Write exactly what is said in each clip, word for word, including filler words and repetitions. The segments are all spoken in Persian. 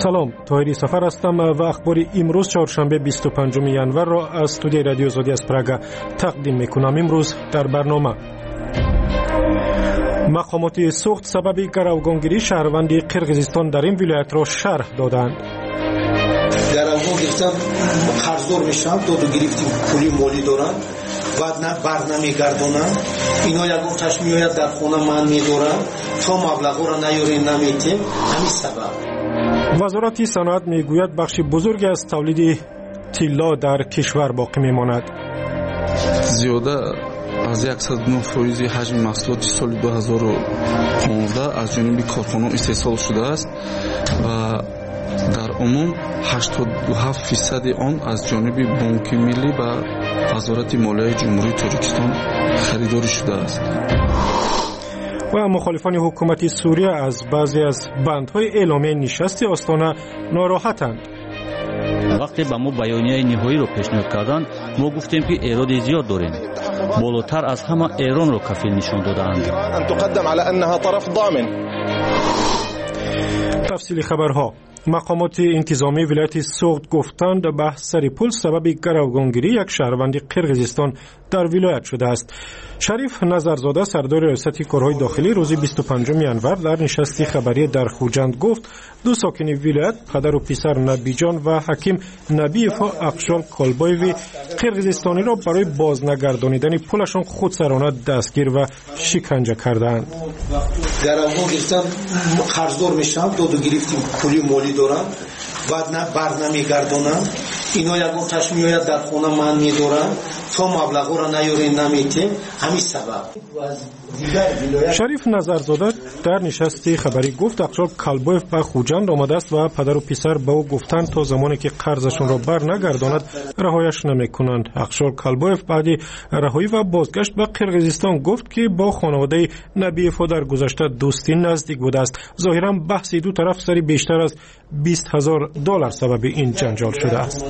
سلام، طاهری سفر هستم و اخبار امروز چهارشنبه بیست و پنجم ژانویه را از استودیوی رادیو آزادی از پراگ تقدیم میکنم. امروز در برنامه مقامات سوخت سبب گروگانگیری شهروندی قرقیزستان در این ولایت را شرح دادند. گروگان گرفتن قرضدار میشن، داد و گرفتی پولی مالی دارن، بعد نه برنمیگردونن. اینا یگان تاش میآید در خونه من میدارن تا مبلغ را نیارین نمیتیم. همین سبب وزارت صنعت میگوید بخش بزرگی از تولید طلا در کشور باقی میماند. زیاده از صد و نه فیصد حجم محصولات سال دو هزار و پانزده از جانب کارخانه‌ها استحصال شده است و در عموم هشتاد و هفت فیصد آن از جانب بانک ملی و وزارت مالیه جمهوری تاجیکستان خریداری شده است. و مخالفان حکومت سوریه از بعضی از بندهای اعلامیه نشست آستانه ناراحتند. وقتی به ما بیانیه نهایی رو پیشنهاد کردند، ما گفتیم که ایراد زیاد داریم. بالاتر از همه ایران رو کفیل نشان دادند. ان تقدم على انها طرف ضامن. تفصیل خبرها. مقامات انتظامی ولایت سوخت گفتند بحث سر پل سبب گروگانگیری یک شهروند قرقیزستان در ولایت شده است. شریف نظرزاده سردار ریاست کارهای داخلی روز بیست و پنجم ژانویه در نشست خبری در خوجند گفت دو ساکن ولایت پدر و پسر نبیجان و حکیم نبیفا افشال کالبایوی قرقیزستانی را برای بازنگردانیدن پلشان خودسرانه دستگیر و شکنجه کردند. گروگان گرفتن قرضدار میشن، داد و گرفتی پولی مالی دارن، بعد نه برنمیگردونن. اینا یگان تاش میآید در خونه من میدارن تا مبلغ را نیارین نمیتیم. همین سبب شریف نظرزاده در نشست خبری گفت اقشال کالبایف به خوجند آمده است و پدر و پسر به او گفتند تا زمانی که قرضشون را بر نگرداند رهایش نمیکنند. اقشال کالبایف بعد رهایی و بازگشت به قرقیزستان گفت که با خانواده نبیفا در گذشته دوستی نزدیک بوده است. ظاهرا بحث دو طرف سری بیشتر از بیست هزار دلار سبب این جنجال شده است.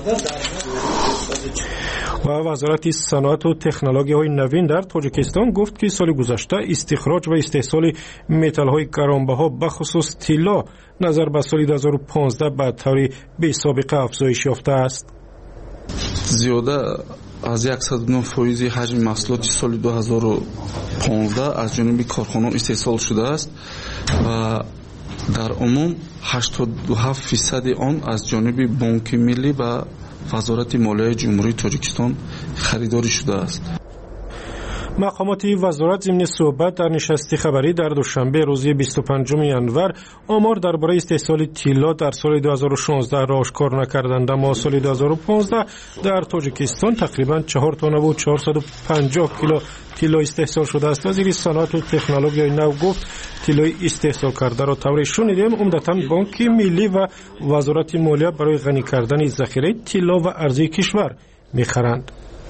و وزارت صنعت و تکنولوژی های نوین در تاجیکستان گفت که سال گذشته استخراج و استحصال متال های گرانبها به خصوص طلا نظر به سال دو هزار و پانزده به طور بی سابقه افزایش یافته است. زیاده از صد و نه فیصد حجم محصولات سال دو هزار و پانزده از جانب کارخانه‌ها استحصال شده است و در عموم هشتاد و هفت فیصد آن از جانب بانک ملی و وزارت مالیه جمهوری تاجیکستان خریداری شده است. مقامات وزارت ضمن صحبت در نشست خبری در دوشنبه روز بیست و پنجم ژانویه آمار درباره استحصال طلا در سال دو هزار و شانزده را آشکار نکردند، اما سال دو هزار و پانزده در تاجیکستان تقریبا چهار تن و چهارصد و پنجاه کیلو طلا استحصال شده است. وزیر صنعت و تکنولوژی نو گفت طلای استحصال کرده را طوری شنیدیم عمدتاً بانک ملی و وزارت مالیه برای غنی کردن ذخیره طلا و ارزی کشور می‌خرند.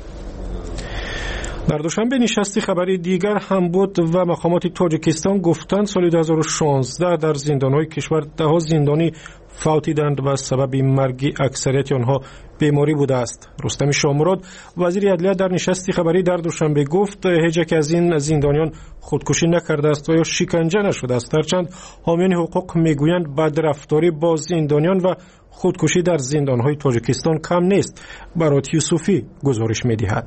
در دوشنبه نشستی خبری دیگر هم بود و مقامات تاجیکستان گفتند سال دو هزار و شانزده در زندان‌های کشور ده ها زندانی فوتیدند و سبب مرگ اکثریت آنها بیماری بوده است. رستم شامراد وزیر عدلیه در نشستی خبری در دوشنبه گفت هیچ یک از این زندانیان خودکشی نکرده است و یا شکنجه نشده است، هرچند حامیان حقوق میگویند بدرفتاری با زندانیان و خودکشی در زندان‌های تاجیکستان کم نیست. برات یوسفی گزارش می‌دهد.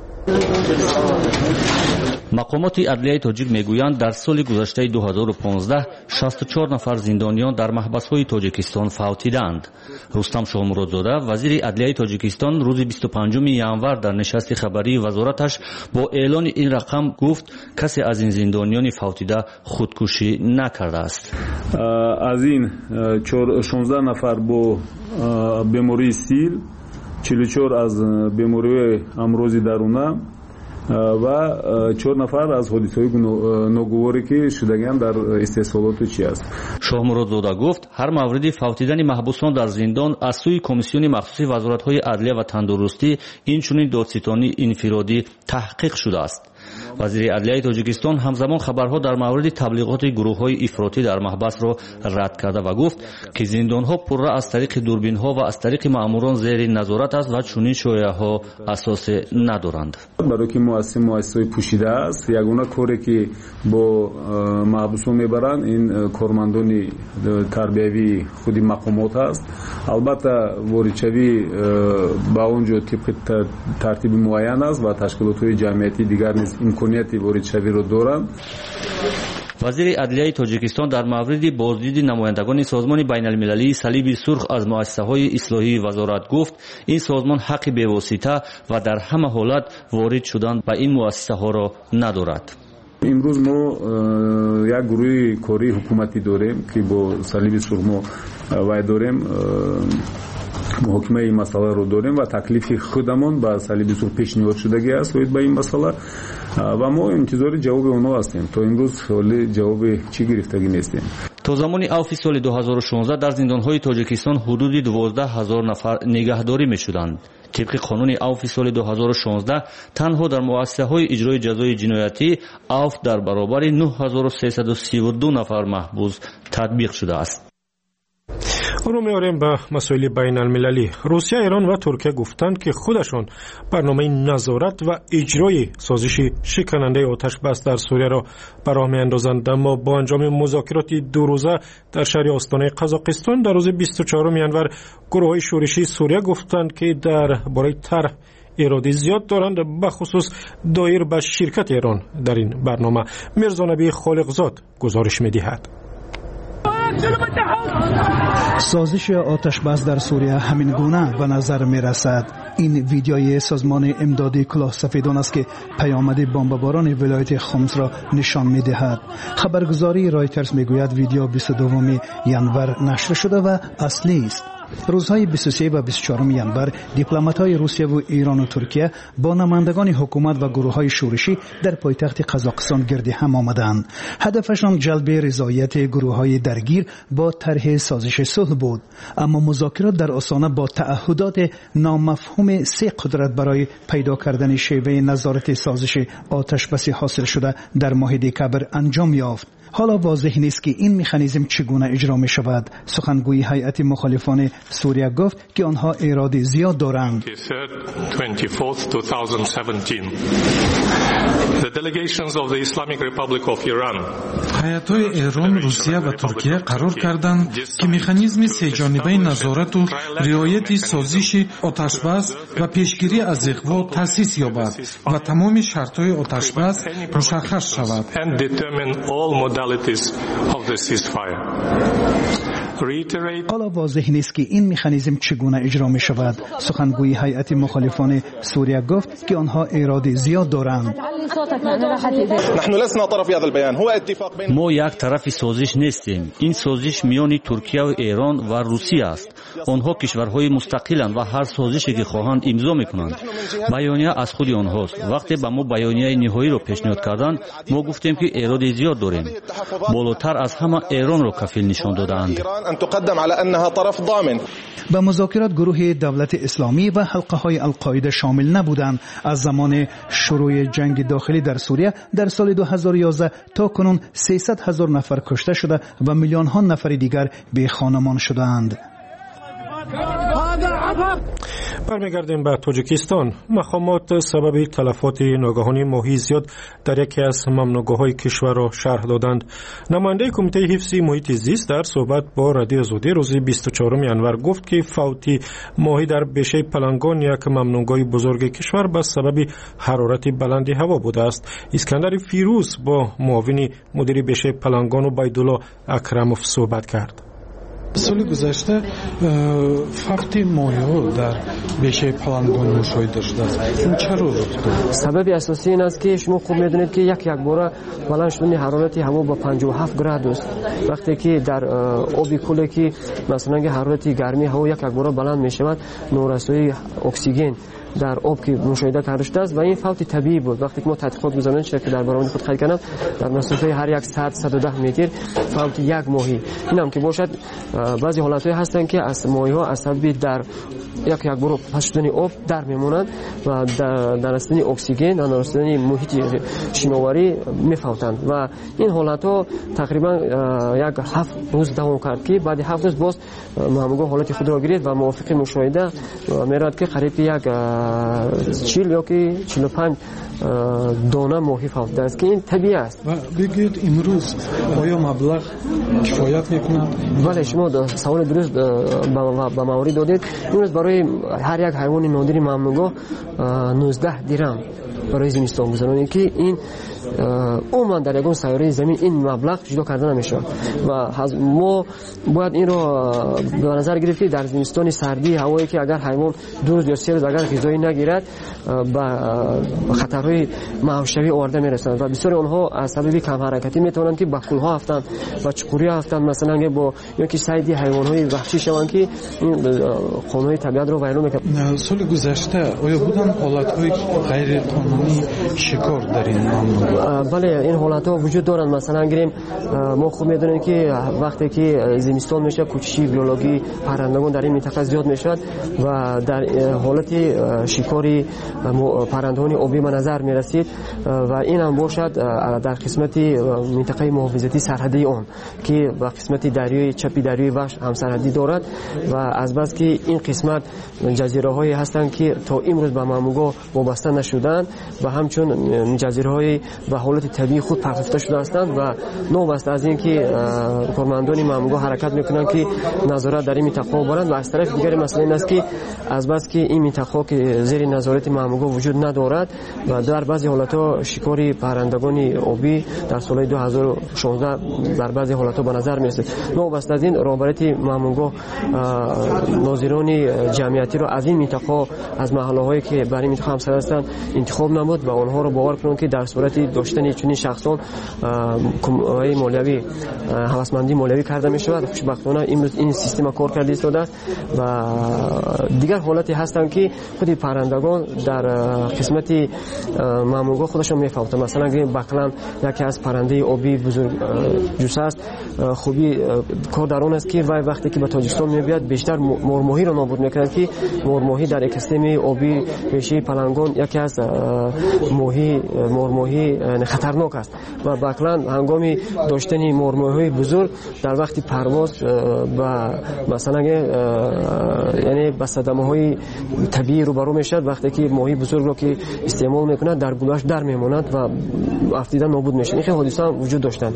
مقامات عدلیه تاجیک میگویند در سال گذشته دو هزار و پانزده شصت و چهار نفر زندانیان در محبس‌های تاجیکستان فوتیدند. رستم شامرادزاده وزیر عدلیه تاجیکستان روز بیست و پنجم ژانویه در نشست خبری وزارتش با اعلان این رقم گفت کسی از این زندانیان فوتیده خودکشی نکرده است. از این شانزده نفر با بیماری سیل، چهل و چهار از بیماری امراض درونه و چهار نفر از حادثه‌های ناگواری که شدگان در استحصالات چی است. شامرادزاده گفت هر موردی فوتیدن محبوسان در زندان از سوی کمیسیون مخصوص وزارت‌های عدلیه و تندرستی اینچنین دادستانی انفرادی تحقیق شده است. вазири адлияи тоҷикистон ҳамзамон хабарҳо дар мавриди таблиғоти гурӯҳҳои ифротӣ дар маҳбасро рад карда ва гуфт ки зиндонҳо пурра аз тариқи дурбинҳо ва аз тариқи маъмурон зери назорат аст ва чунин шояҳо асосе надоранд. барои ки муассиса муассисаҳои пӯшида аст, ягона коре ки бо маҳбусон мебаранд ин кормандони тарбиявии худи мақомот аст. албатта воридшавӣ ба он ҷо тибқи тартиби муайян аст ва ташкилотҳои ҷамъиятии дигар низ имконияти воридшавиро доранд. вазири адлияи тоҷикистон дар мавриди боздиди намояндагони созмони байналмилалии салиби сурх аз муассисаҳои ислоҳии вазорат гуфт ин созмон ҳаққи бевосита ва дар ҳама ҳолат ворид шудан ба ин муассисаҳоро надорад. имрӯз мо як гурӯҳи кории ҳукуматӣ дорем ки бо салиби сурх мо вай дорем муҳокимаи ин масъаларо дорем ва таклифи худамон ба салиби сурх пешниҳод шудагӣ аст оид ба ин масъала ва мо интизори ҷавоби онҳо ҳастем. то имрӯз ҳоли ҷавоби чӣ гирифтагӣ нестем. то замони авфи соли дуҳазору шонздаҳ дар зиндонҳои тоҷикистон ҳудуди дувоздаҳ ҳазор нафар нигаҳдорӣ мешуданд. طبق قانون اوف سال دو هزار و شانزده تنها در مؤسسه‌های اجرای جزای جنایتی اوف در برابر نه هزار و سیصد و سی و دو نفر محبوس تطبیق شده است. رو میاریم به مسائل بین المللی. روسیه، ایران و ترکیه گفتند که خودشان برنامه نظارت و اجرای سازش شکننده آتش بس در سوریه را به راه میاندازند. اما با انجام مذاکرات دو روزه در شهر آستانه قزاقستان در روز بیست و چهارم ژانویه گروه‌های شورشی سوریه گفتند که درباره طرح اراده زیاد دارند، به خصوص دایر به شرکت ایران در این برنامه. میرزا نبی خالقزاد گزارش می‌دهد. سازش آتش بس در سوریه همین گونه به نظر می رسد. این ویدیوی سازمان امدادی کلاه سفیدان است که پیامد بمباران ولایت خمس را نشان می دهد. خبرگزاری رایترز می گوید ویدیو بیست و دوم ژانویه نشر شده و اصلی است. روزهای بیست و سه و بیست و چهارم ژانویه دیپلمات‌های روسیه و ایران و ترکیه با نمایندگان حکومت و گروه‌های شورشی در پایتخت قزاقستان گرد هم آمدند. هدفشان جلب رضایت گروه‌های درگیر با طرح سازش صلح بود، اما مذاکرات در آستانه با تعهدات نامفهوم سه قدرت برای پیدا کردن شیوه نظارت سازش آتش بس حاصل شده در ماه دکامبر انجام یافت. حالا واضح نیست که این مکانیزم چگونه اجرا می شود. سخنگوی هیئت مخالفان سوریه گفت که آنها اراده زیاد دارند. هیئت‌های ایران، روسیه و ترکیه قرار کردند که مکانیزم سه جانبه نظارت و رعایت سازش آتشبس و پیشگیری از اغوا تأسیس یابد و تمام شرط‌های آتشبس مشخص شود. حالا واضح نیست که این مکانیزم چگونه اجرا می شود. سخنگوی هیئت مخالفان سوریه گفت که آنها اراده زیاد دارند. ما یک طرف سازش نیستیم. این سازش میان ترکیه و ایران و روسیه است. آنها کشورهای مستقلند و هر سازشی که خواهند امضا میکنند. بیانیه از خود آنهاست. وقتی به ما بیانیه نهایی را پیشنهاد کردند، ما گفتیم که اراده زیاد داریم. بالاتر از همه ایران را کفیل نشان دادند. به مذاکرات گروه دولت اسلامی و حلقه های القاعده شامل نبودند. از زمان شروع جنگ داخلی در سوریه در سال دو هزار و یازده تا کنون سیصد هزار نفر کشته شده و میلیون ها نفر دیگر به خانمان شدند. برمیگردیم به تاجیکستان. مقامات سبب تلفات ناگهانی ماهی زیاد در یکی از ممنوعگاه‌های کشور را شرح دادند. نماینده کمیته حفظ محیط زیست در صحبت با رادیو آزادی روز بیست و چهارم ژانویه گفت که فوت ماهی در بیشه پلنگان یک ممنوعگاه بزرگ کشور به سبب حرارت بلند هوا بوده است. اسکندر فیروز با معاون مدیر بیشه پلنگان و بایدالله اکرموف صحبت کرد. سال گذشته فقط ماهی‌ها در بیشه پلنگان مشاهده شده است. این چرا رخ داد؟ سبب اساسی این است که شما خوب می‌دونید که یک یک بار بلند شدن حرارت هوا با پنجاه و هفت گراد است. وقتی که در آبی کوله که مثلا حرارت گرمی هوا یک یک بار بلند می‌شود، نورسایی اکسیژن در آب که مشاهده کرده شده است و این فوت طبیعی بود. وقتی که ما تحقیقات گذاریم چیزی که در برنامه خود خیلی کردم در مسافه هر یک صد صد و ده متر فوت یک ماهی. این هم که باشد بعضی حالت‌های هستن که از ماهی‌ها از سبب در یک یک برو پس شدن آب در میمونند و در درستن اکسیژن و درستن محیط شناوری میفوتند و این حالت‌ها تقریبا یک هفت روز دوام کرد که بعد هفت روز باز مامگو حالت خود را گرفت و موافق مشاهده میراد که قریب یک چهل یا که چهل و پنج دانه ماهی فوت است که این طبیعی است. و بگید امروز آیا مبلغ کفایت میکنه؟ بله شما سوال درست به موارد دادید. امروز برای هر یک حیوان نادری مامگو نوزده درم برای زمستان گذارانی که این عموما در یگان سیاره زمین این مبلغ جدا کرده نمیشه و ما باید این رو به نظر گرفت در زمستان سردی هوایی که اگر حیوان دو روز یا سه روز اگر غذایی نگیرد به خطرهای معوشوی آورده میرسند و بسیاری آنها از سبب کم حرکتی میتونند که به کوه‌ها افتند و چقوری افتند مثلا با یا که صید حیوانات وحشی شوند که این قانون طبیعت رو ویران میکنند. سال گذشته آیا بودن حالت‌های غیر قانونی شکار در این ممنوع؟ بله این حالت ها وجود دارند. مثلا گیریم ما خوب میدونیم که وقتی که زمستان میشه کوچشی بیولوژی پرندگان در این منطقه زیاد میشد و در حالت شکاری پرندگان آبی به نظر میرسید و این هم باشد در قسمت منطقه محافظتی سرحدی آن که با قسمت دریای چپی دریای وحش هم سرحدی دارد و از بس که این قسمت جزیره هایی هستند که تا امروز به ماموگو وابسته نشدند و همچون جزیره های و حالت طبیعی خود پرتفته شده هستند و نوبسته از این که کارمندان ماموگو حرکت میکنند که نظارت در این منطقه برند و از طرف دیگر مسئله این است که از بس که این منطقه که زیر نظارت ماموگو وجود ندارد و در بعضی حالت‌ها شکاری پرندگان آبی در سال دو هزار و شانزده در بعضی حالت‌ها به نظر میرسد. نوبسته از این رهبریت ماموگو ناظران جمعیتی را از این منطقه از محله‌هایی که برای منطقه همسایه هستند انتخاب نمود و آنها را باور کنند که در صورت داشتن چنین شخصان کمک مالیوی هوسمندی مالیوی کرده می شود. خوشبختانه امروز این سیستم کار کرده ایستاده و دیگر حالتی هستند که خود پرندگان در قسمت ماموگو خودشون میفوتند. مثلا بکلن یکی از پرنده آبی بزرگ جوسه است. خوبی کار در آن است که وای وقتی که به تاجیکستان میاد بیشتر مرماهی را نابود میکند که مرماهی در اکوسیستم آبی پیشی پلنگان یکی از ماهی مرماهی خطرناک است و بکلن هنگامی داشتن مرماهی بزرگ در وقت پرواز و مثلا یعنی به صدمه های طبیعی روبرو میشد. وقتی که ماهی بزرگ رو که استعمال میکند در گلوش در میماند و افتیدن نابود میشه. این حادثه وجود داشتند.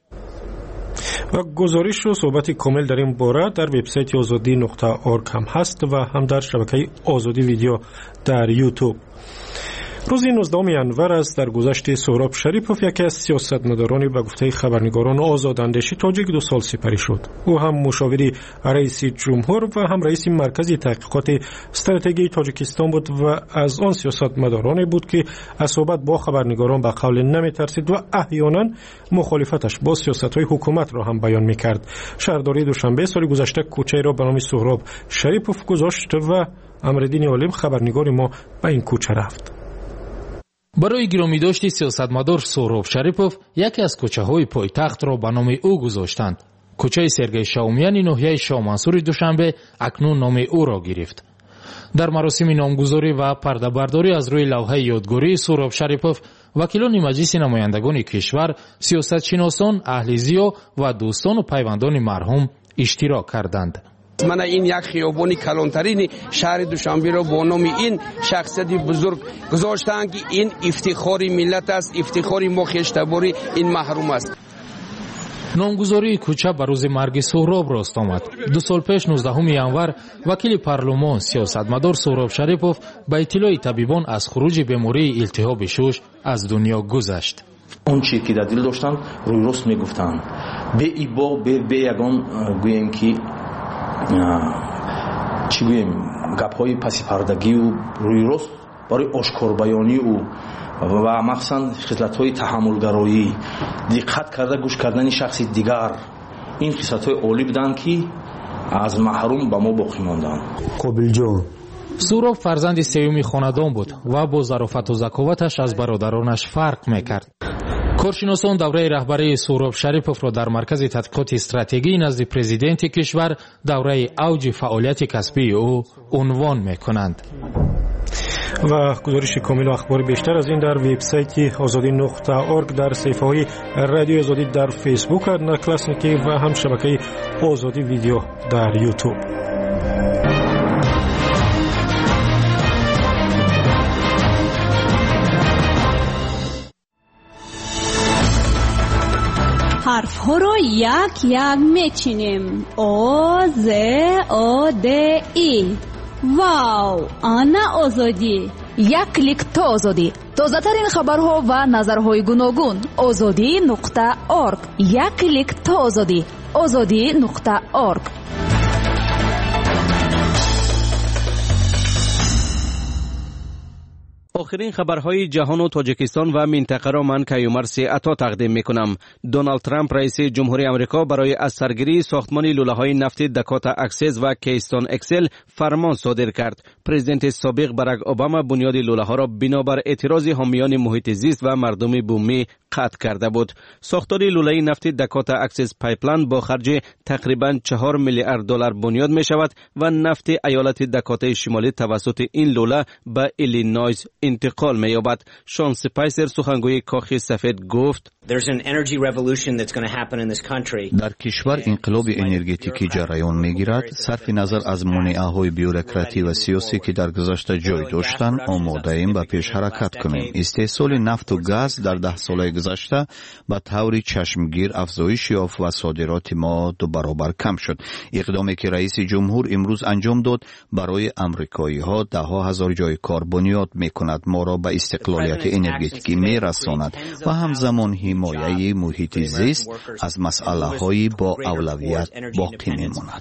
و گزارش و صحبت کامل در این باره در وبسایت آزادی نقطه اورگ هم هست و هم در شبکه آزادی ویدیو در یوتیوب. روز نوزدهم ژانویه است در گذشت سهراب شریپوف یکی از سیاستمداران به گفته خبرنگاران آزاداندیشی تاجیک دو سال سپری شد. او هم مشاور رئیس جمهور و هم رئیس مرکز تحقیقات استراتژی تاجیکستان بود و از آن سیاستمدارانی بود که از صحبت با خبرنگاران به قول نمی‌ترسید و احیانا مخالفتش با سیاست‌های حکومت را هم بیان می‌کرد. شهرداری دوشنبه سال گذشته کوچه را به نام سهراب شریپوف گذاشت و امردین عالم خبرنگار ما به این کوچه رفت. برای گرامی داشتی سیاستمدار سهراب شریپوف یکی از کوچه‌های پایتخت را به نام او گذاشتند. کوچه سرگی شاومیان ناحیه شاه منصور دوشنبه اکنون نام او را گرفت. در مراسم نامگذاری و پرده برداری از روی لوحه یادگاری سهراب شریپوف وکیلان مجلس نمایندگان کشور، سیاستشناسان، اهل ضیا و دوستان و پیوندان مرحوم اشتراک کردند. من این یک خیابانی کلانترین شهر دوشنبه را با نام این شخصیت بزرگ گذاشتند که این افتخار ملت است، افتخار ما خویشتباری این محروم است. نامگذاری کوچه بر روز مرگ سهراب راست آمد. دو سال پیش نوزدهم ژانویه وکیل پارلمان سیاستمدار سهراب شریپوف با اطلاع طبیبان از خروج بیماری التهاب شش از دنیا گذشت. اون چیزی که در دل داشتن روی راست میگفتن. به ایبا به به یگان گویم که چی گویم گپ‌های پس پردگی و روی راست برای آشکار بیانی او و مخصوصا خصلت‌های تحملگرایی، دقت کرده گوش کردن شخص دیگر، این خصلت‌های عالی بودند که از محروم به ما باقی ماندند. قابل جان سوراب فرزند سیومی خاندان بود و با ظرافت و ذکاوتش از برادرانش فرق میکرد. کارشناسان دوره رهبری سوراب شریپوف را در مرکز تحقیقات استراتژی نزد پرزیدنت کشور دوره اوج فعالیت کسبی او عنوان میکنند. و گزارش کامل و اخبار بیشتر از این در وبسایت آزادی نقطه اورگ، در صفحه های رادیو آزادی در فیسبوک، نکلاسنیکی و هم شبکه آزادی ویدیو در یوتیوب. حرف ها رو یک یک میچینیم. او ز او د ای. واو، آنا آزادی. یک کلیک تا آزادی. تازه ترین خبرها و نظرهای گوناگون. آزادی نقطه اورگ. یک کلیک تا آزادی. آزادی نقطه اورگ. آخرین خبرهای جهان و تاجیکستان و منطقه را من کیومر سی عطا تقدیم میکنم. دونالد ترامپ رئیس جمهوری آمریکا برای از سرگیری ساختمان لوله‌های نفت داکوتا اکسس و کیستون اکسل فرمان صادر کرد. پرزیدنت سابق باراک اوباما بنیاد لوله‌ها را بنابر اعتراض حامیان محیط زیست و مردم بومی قطع کرده بود. ساختار لوله نفت داکوتا اکسس پایپلاین با خرج تقریباً چهار میلیارد دلار بنیاد می شود و نفت ایالت داکوتای شمالی توسط این لوله به ایلینویز انتقال می یابد. شان سپایسر سخنگوی کاخ سفید گفت: در کشور انقلاب انرژتیکی جریان میگیرد. صرف نظر از مانع‌های بیوروکراتی و سیاسی که در گذشته جای داشتند، آماده ایم به پیش حرکت کنیم. استحصال نفت و گاز در ده سال گذشته به طور چشمگیر افزایش یافت و صادرات ما دو برابر کم شد. اقدامی که رئیس جمهور امروز انجام داد برای امریکایی‌ها ده ها هزار جای کار بنیاد می‌کند، ما را به استقلالیت انرژتیکی می‌رساند و همزمان حمایه محیط زیست از مسئله‌های با اولویت باقی می‌ماند.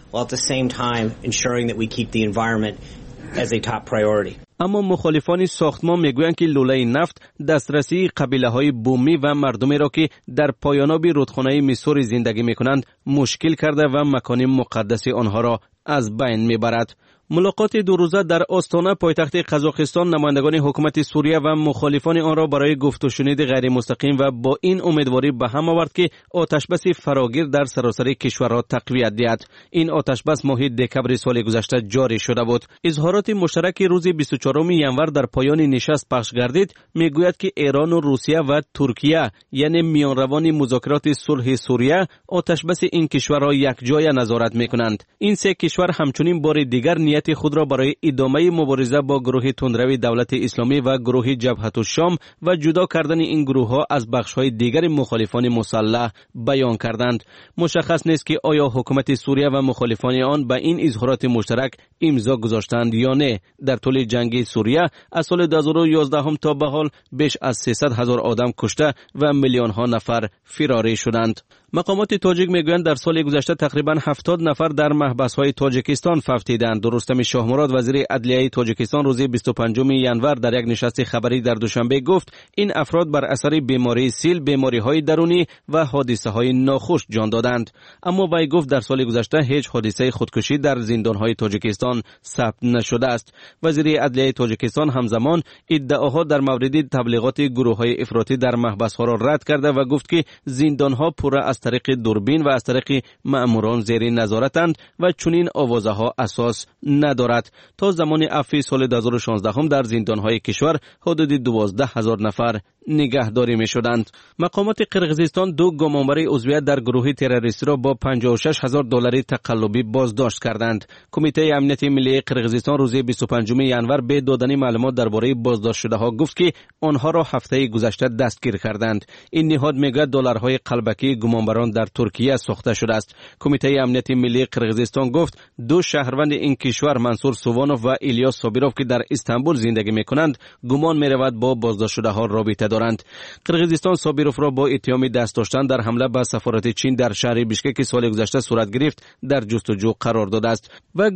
اما مخالفان ساختمان میگویند که لوله نفت دسترسی قبیله‌های بومی و مردمی را که در پایاناب رودخانه میسوری زندگی میکنند مشکل کرده و مکان مقدس آنها را از بین میبرد. ملاقات دو روزه در آستانه پایتخت قزاقستان نمایندگان حکومت سوریه و مخالفان آن را برای گفت و شنید غیر مستقیم و با این امیدواری به هم آورد که آتشبس فراگیر در سراسر کشور را تقویت دهد. این آتشبس ماه دکمبر سال گذشته جاری شده بود. اظهارات مشترک روز بیست و چهارم ژانویه در پایان نشست پخش گردید میگوید که ایران و روسیه و ترکیه یعنی میانروان مذاکرات صلح سوریه آتشبس این کشور را یکجای نظارت میکنند. این سه کشور همچنین بار دیگر نیت خود را برای ادامه مبارزه با گروه تندروی دولت اسلامی و گروه جبهة الشام و جدا کردن این گروه ها از بخش های دیگر مخالفان مسلح بیان کردند. مشخص نیست که آیا حکومت سوریه و مخالفان آن به این اظهارات مشترک امضا گذاشتند یا نه. در طول جنگ سوریه از سال دو هزار و یازده تا به حال بیش از سیصد هزار آدم کشته و میلیون ها نفر فراری شدند. مقامات تاجیک میگویند در سال گذشته تقریبا هفتاد نفر در محبس های تاجیکستان فوتیدند. رستم شاه مراد وزیر عدلیه تاجیکستان روز بیست و پنجم ژانویه در یک نشست خبری در دوشنبه گفت این افراد بر اثر بیماری سیل، بیماری های درونی و حادثه های ناخوش جان دادند. اما وی گفت در سال گذشته هیچ حادثه خودکشی در زندان های تاجیکستان ثبت نشده است. وزیر عدلیه تاجیکستان همزمان ادعاها در مورد تبلیغات گروه های افراطی در محبس ها را رد کرده و گفت که زندان ها پر از طریق دوربین و از طریق مأموران زیر نظارتند و چنین آوازه ها اساس ندارد. تا زمان عفو سال دو هزار و شانزده در زندان های کشور حدود دوازده هزار نفر نگهداری می شدند. مقامات قرقیزستان دو گمانبر عضویت در گروه تروریستی را با پنجاه و شش هزار دلار تقلبی بازداشت کردند. کمیته امنیت ملی قرقیزستان روز بیست و پنجم ژانویه به دادن معلومات درباره بازداشت شده ها گفت که آنها را هفته گذشته دستگیر کردند. این نهاد میگوید دلارهای قلبکی گمانبران در ترکیه ساخته شده است. کمیته امنیت ملی قرقیزستان گفت دو شهروند این کشور منصور سووانوف و ایلیاس صابیروف که در استانبول زندگی میکنند گمان میرود با بازداشت شده ها رابطه دارند. قرقیزستان صابیروف را با اتهام دست داشتن در حمله به سفارت چین در شهر بیشکک سال گذشته صورت گرفت در جستجو قرار داده است و گلچهره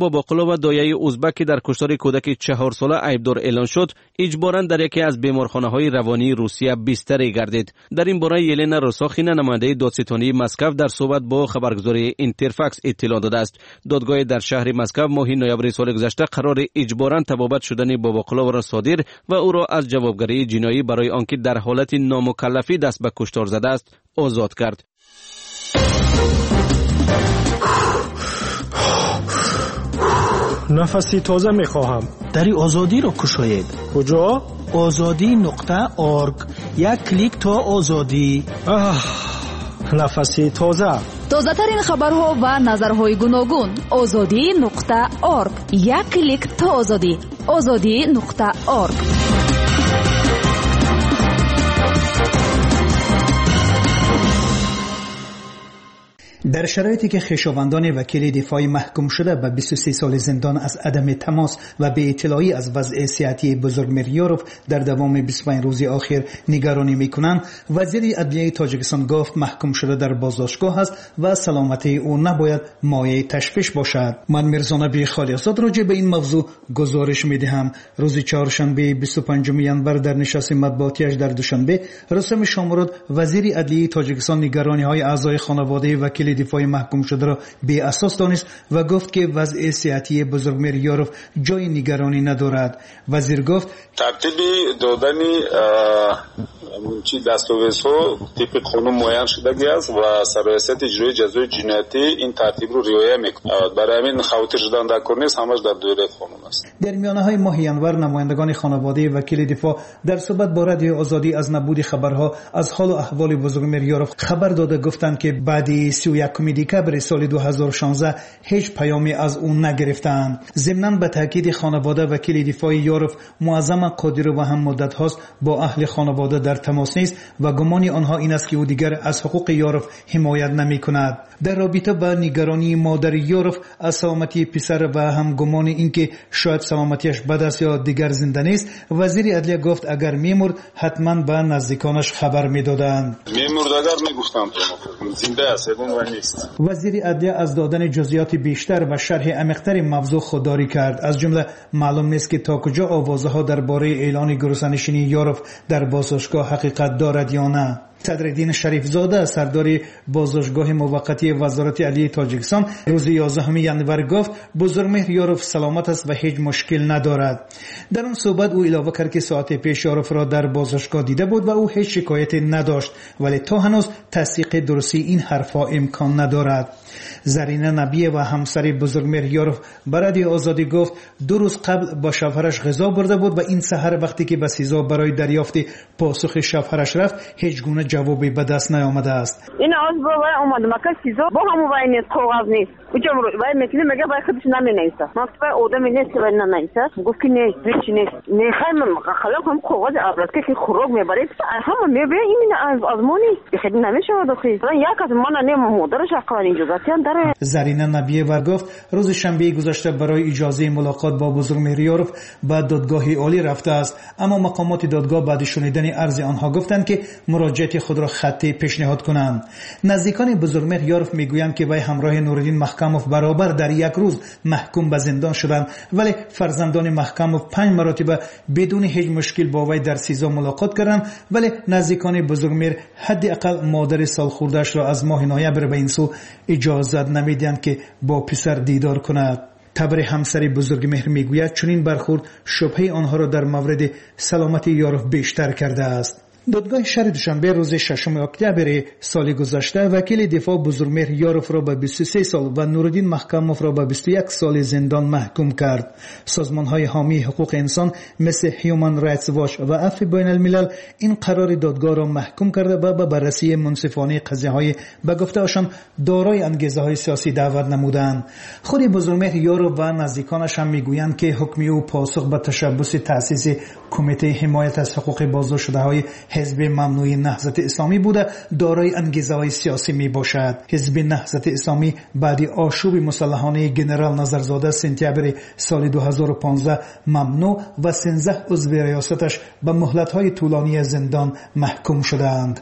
باباقلو و دایه ازبک که در کشتار کودک چهار ساله عیبدار اعلان شد، اجباراً در یکی از بیمارخانه‌های روانی روسیه بستری گردید. در این باره یلنا روساخینا نماینده دادستانی مسکو در صحبت با خبرگزاری اینترفاکس اطلاع داده است. دادگاه در شهر مسکو ماه نوامبر سال گذشته قرار اجباراً تبابت شدن باباقلو را صادر و او را از جوابگری جنایی برای آنکه در حالت نامکلفی دست به کشتار زده است آزاد کرد. نفسی تازه میخواهم. دری آزادی را کشاید. کجا؟ آزادی نقطه آرگ. یک کلیک تا آزادی. نفسی تازه. تازه ترین خبرها و نظرهای گوناگون. آزادی نقطه آرگ. یک کلیک تا آزادی. آزادی نقطه آرگ. در شرایطی که خویشاوندان وکیل دفاعی محکوم شده به بیست و سه سال زندان از عدم تماس و به اطلاعی از وضع صحتی بزرگ میریاروف در دوام بیست و پنج روز آخر نگرانی میکنند، وزیر عدلیه تاجیکستان گفت محکوم شده در بازداشتگاه است و سلامتی او نباید مایه تشویش باشد. من میرزانبی خالیزاد راجع به این موضوع گزارش میدهم. روز چهارشنبه بیست و پنجم ژانویه در نشست مطبوعاتیش در دوشنبه، رستم شامرود وزیر عدلیه تاجیکستان نگرانی های اعضای خانواده وکیل دفاعی محکوم شده را بی اساس دانست و گفت که وضع صحتی بزرگ میریاروف جای نگرانی ندارد. وزیر گفت ترتیبی دادن چی دستاویزها طبق قانون معین شدگی است و سرایست اجرای جزای جنایتی این ترتیب رو رعایت میکنه. برای همین خاطر شدن در کار نیست، همش در دایره قانون است. در میانه های ماه ژانویه نمایندگان خانواده وکیل دفاع در صحبت با رادیو آزادی از نبود خبرها از حال و احوال بزرگ میریاروف خبر داده گفتند که بعد سی و یک دکمبر سال دو هزار و شانزده هیچ پیامی از اون نگرفتند. ضمناً به تاکید خانواده وکیل دفاعی یاروف معظم قادر و هم مدت هاست با اهل خانواده در تماس نیست و گمان آنها این است که او دیگر از حقوق یاروف حمایت نمی کند. در رابطه با نگرانی مادر یاروف از سلامتی پسر و هم گمان اینکه شاید سلامتیش بد است یا دیگر زنده نیست، وزیر عدلیه گفت اگر میمرد حتما به نزدیکانش خبر میدادند. میمرد اگر میگفتم زنده است و نیست. وزیر عدلیه از دادن جزئیات بیشتر و شرح عمیق‌تر موضوع خودداری کرد. از جمله معلوم نیست که تا کجا آوازها درباره اعلان گروسنشینی یاروف در بازداشتگاه حقیقت دارد یا نه. صدرالدین شریف زاده سردار بازداشتگاه موقتی وزارت عدلیه تاجیکستان روز یازدهم ژانویه گفت بزرگمهر یاروف سلامت است و هیچ مشکل ندارد. در آن صحبت او اضافه کرد که ساعت پیش یاروف را در بازداشتگاه دیده بود و او هیچ شکایتی نداشت، ولی تا هنوز تصدیق درستی این حرفا امکان ندارد. زرینه نبیه و همسر بزرگمهر یاروف برای آزادی گفت دو روز قبل با شوهرش غذا برده بود و این سحر وقتی که به سیزا برای دریافت پاسخ شوهرش رفت هیچ گونه جوابی به دست نیامده است. این از با اومد مکه سیزا با همو باید کاغذ نیست. اونجا باید میکنه میگه باید خودش نمینیسه. مکتب آدمی نیست که باید نمینیسه. گفت که نیست، هیچ نیست. میخوایم خلاق هم کاغذ ابرد که خوراک میبرید. همه میبه این از آزمونی. خیلی نمیشه داخل. یک از من نیم مادرش اقوال اجازه‌تیان داره. زرینه نبیه ور گفت روز شنبه گذشته برای اجازه ملاقات با بزرگمهر یاروف به دادگاه عالی رفته است، اما مقامات دادگاه بعد شنیدن عرض آنها گفتند که مراجعه خود را خطی پیشنهاد کنند. نزدیکان بزرگمهر یاروف میگویند که وی همراه نورالدین محکموف برابر در یک روز محکوم به زندان شدند، ولی فرزندان محکموف پنج مرتبه بدون هیچ مشکل با وی در سیزا ملاقات کردند، ولی نزدیکان بزرگمهر حداقل مادر سالخورده‌اش را از ماه نوامبر به این سو اجازه نمیدهند که با پسر دیدار کند. تبر همسر بزرگمهر میگوید چنین برخورد شبهه آنها را در مورد سلامتی یاروف بیشتر کرده است. دادگاه شهر دوشنبه روز ششم اکتبر سال گذشته وکیل دفاع بزرگمهر یاروف را به بیست و سه سال و نورالدین محکموف را به بیست و یک سال زندان محکوم کرد. سازمان‌های حامی حقوق انسان مثل هیومن رایتس واچ و عفو بین الملل این قرار دادگاه را محکوم کرده و به بررسی منصفانه قضیه‌های به گفته‌شان دارای انگیزه‌های سیاسی دعوت نمودند. خود بزرگمهر یاروف و نزدیکانش هم میگویند که حکم او پاسخ به تشبث تأسیس کمیته حمایت از حقوق بازداشت شده‌های حزب ممنوع نهضت اسلامی بوده دارای انگیزه‌های سیاسی می باشد. حزب نهضت اسلامی بعد آشوب مسلحانه جنرال نظرزاده سپتامبر سال دو هزار و پانزده ممنوع و سیزده عضو ریاستش به مهلت‌های طولانی زندان محکوم شدند.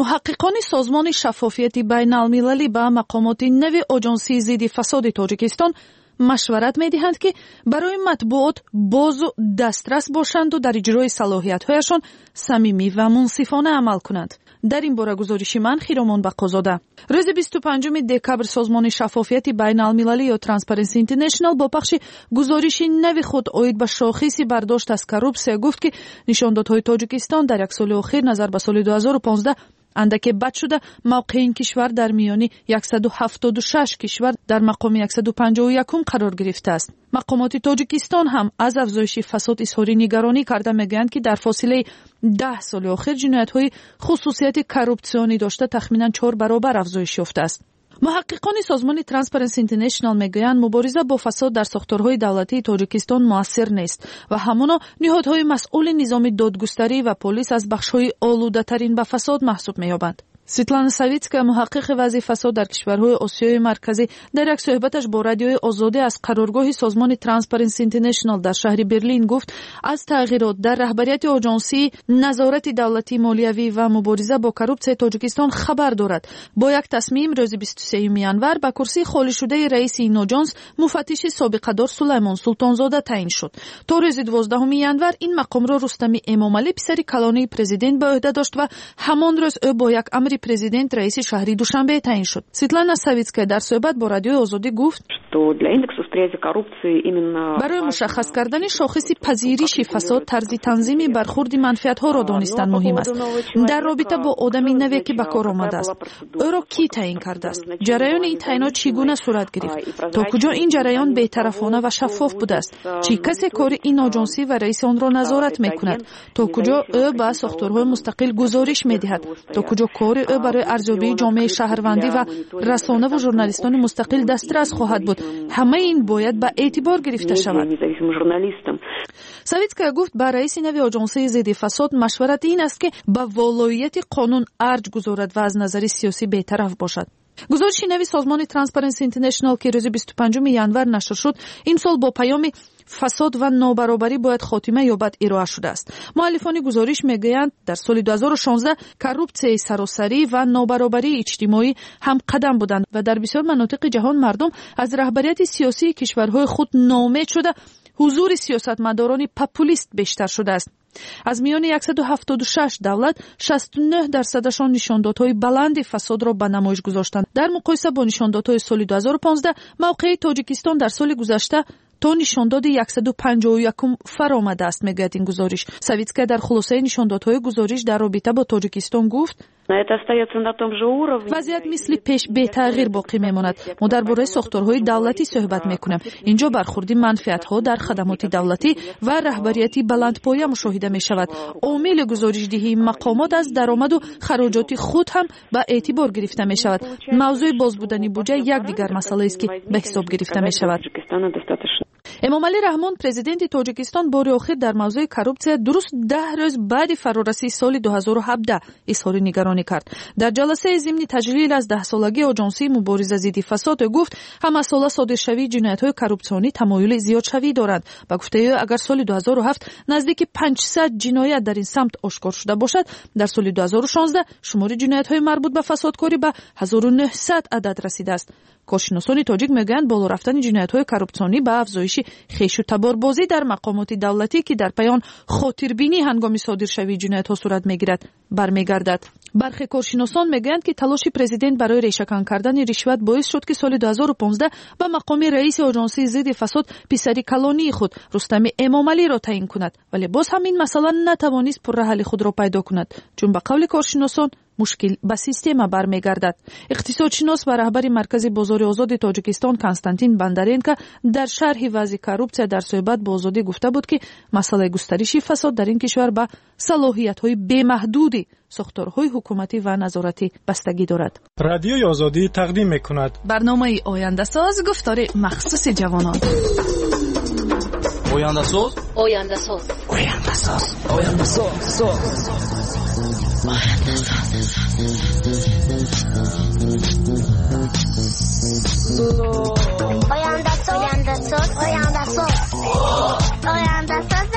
муҳаққиқони созмони шаффофияти байналмилалӣ ба мақомоти нави оҷонсии зидди фасоди тоҷикистон машварат медиҳанд ки барои матбуот бозу дастрас бошанду дар иҷрои салоҳиятҳояшон самимӣ ва мунсифона амал кунанд. дар ин бора гузориши ман Хиромон Бақозода. рӯзи бисту панҷуми декабр созмони шаффофияти байналмилалӣ ё Transparency International бо пахши гузориши нави худ оид ба шохиси бардошт аз коррупсия гуфт ки нишондодҳои Тоҷикистон дар як соли охир назар ба соли дуҳазору понздаҳ андаке бад шуда мавқеи ин кишвар дар миёни яксаду ҳафтоду шаш кишвар дар мақоми яксаду панҷоҳу якум қарор гирифтааст. мақомоти Тоҷикистон ҳам аз афзоиши фасод изҳори нигаронӣ карда мегӯянд ки дар фосилаи даҳ соли охир ҷиноятҳои хусусияти коррупсионӣ дошта тахминан чор баробар афзоиш ёфтааст. муҳаққиқони созмони Transparency International мегӯянд мубориза бо фасод дар сохторҳои давлатии Тоҷикистон муассир нест ва ҳамоно ниҳодҳои масъули низоми додгустарӣ ва полис аз бахшҳои олудатарин ба фасод маҳсуб меёбанд. Светлана Савицкая, муҳаққиқи вазъи фасод дар кишварҳои Осиёи марказӣ, дар як суҳбаташ бо радиои Озодӣ аз қароргоҳи созмони Transparency International дар шаҳри Берлин гуфт, аз тағйирот дар раҳбарияти оҷонсии назорати давлатии молиявӣ ва мубориза бо коррупсияи Тоҷикистон хабар дорад. Бо як тасмим рӯзи бисту сеюми январ ба курсии холишудаи раиси ин оҷонс муфаттиши собиқадор Сулаймон Султонзода таъин шуд. То рӯзи дувоздаҳуми январ ин мақомро Рустами Эмомалӣ писари калонии президент ба ӯҳда дошт ва ҳамон рӯз ӯ бо як амри президент раиси шаҳри Душанбе таъин шуд. Светлана Савицкая дар суҳбат бо радиои Озодӣ гуфт, барои мушаххас кардани шохиси пазириши фасод тарзи танзими бархурди манфиатҳоро донистан муҳим аст. дар робита бо одами наве ки ба кор омадааст, ӯро кӣ таъин кардааст, ҷараёни ин таъинот чӣ гуна сурат гирифт, то куҷо ин ҷараён бетарафона ва шаффоф будааст, чӣ касе кори ин оҷонсӣ ва раиси онро назорат мекунад, то куҷо ӯ ба сохторҳои мустақил гузориш медиҳад, то куҷо кори ӯ барои арзёбии ҷомеаи шаҳрвандӣ ва расонаву журналистони мустақил дастрас хоҳад буд. ҳамаи ин бояд ба эътибор гирифта шавад. Савицкая гуфт, ба раиси нави оҷонсии зидди фасод машварати ин аст ки ба волоияти қонун арҷ гузорад ва аз назари сиёсӣ бетараф бошад. гузориши нави созмони Transparency International ки рӯзи бисту панҷуми январ нашр шуд, имсол бо паёми фасод ва нобаробарӣ бояд хотима ёбад ироа шудааст. муаллифони гузориш мегӯянд, дар соли дуҳазору шонздаҳ коррупсияи саросарӣ ва нобаробарии иҷтимоӣ ҳам қадам буданд ва дар бисёр манотиқи ҷаҳон мардум аз раҳбарияти сиёсии кишварҳои худ ноумед шуда ҳузури сиёсатмадорони популист бештар шудааст. аз миёни яксаду ҳафтоду шаш давлат шасту нӯҳ дарсадашон нишондодҳои баланди фасодро ба намоиш гузоштанд. дар муқоиса бо нишондодҳои соли дуҳазору понздаҳ мавқеи Тоҷикистон дар соли гузашта то нишондоди яксаду панҷоҳу якум фаромадааст, мегӯяд ин гузориш. Савицкая дар хулосаи нишондодҳои гузориш дар робита бо Тоҷикистон гуфт, вазъият мисли пеш бетағйир боқӣ мемонад. мо дар бораи сохторҳои давлатӣ суҳбат мекунем. инҷо бархурди манфиатҳо дар хадамоти давлатӣ ва раҳбарияти баландпоя мушоҳида мешавад. омили гузоришдиҳии мақомот аз даромаду хароҷоти худ ҳам ба эътибор гирифта мешавад. мавзӯи боз будани буҷа як дигар масъалаест ки ба ҳисоб гирифта мешавад. эмомалӣ раҳмон, президенти Тоҷикистон, бори охир дар мавзӯи коррупсия дуруст даҳ рӯз баъди фарорасии соли дуҳазору ҳабдаҳ изҳори нигаронӣ кард. дар ҷаласаи зимни таҷлил аз даҳсолагии оҷонсии мубориза зидди фасод ӯ гуфт, ҳамасола содиршавии ҷиноятҳои коррупсионӣ тамоюли зиёдшавӣ доранд. ба гуфтаи ӯ, агар соли дуҳазору ҳафт наздики панҷсад ҷиноят дар ин самт ошкор шуда бошад, дар соли дуҳазору шонздаҳ шумори ҷиноятҳои марбут ба фасодкорӣ ба ҳазору нӯҳсад адад расидааст. коршиносони тоҷик мегӯянд, боло рафтани ҷиноятҳои коррупсионӣ ба афзоиши хешу таборбозӣ дар мақомоти давлатӣ ки дар паён хотирбинӣ ҳангоми содиршавии ҷиноятҳо сурат мегирад, бармегардад. бархе коршиносон мегӯянд, ки талоши президент барои решакан кардани ришват боис шуд, ки соли дуҳазору понздаҳ ба мақоми раиси оҷонсии зидди фасод писари калонии худ Рустами Эмомалиро таъин кунад, вале боз ҳам ин масъала натавонист пурраҳали худро пайдо кунад, чун ба қавли коршиносон мушкил ба система бармегардад. иқтисодшинос ва раҳбари маркази бозори озоди Тоҷикистон Константин Бандаренко дар шарҳи вазъи коррупсия дар суҳбат бо Озодӣ гуфта буд, ки масъалаи густариши фасод дар ин кишвар ба салоҳиятҳои бемаҳдуди сохторҳои ҳукуматӣ ва назоратӣ бастагӣ дорад. радиои Озодӣ тақдим мекунад барномаи ояндасоз, гуфтори махсуси ҷавонон. ояндасоз ояндасоз ояндасоз ояндасоз Oyandasoz, oyandasoz, oyandasoz, oyandasoz,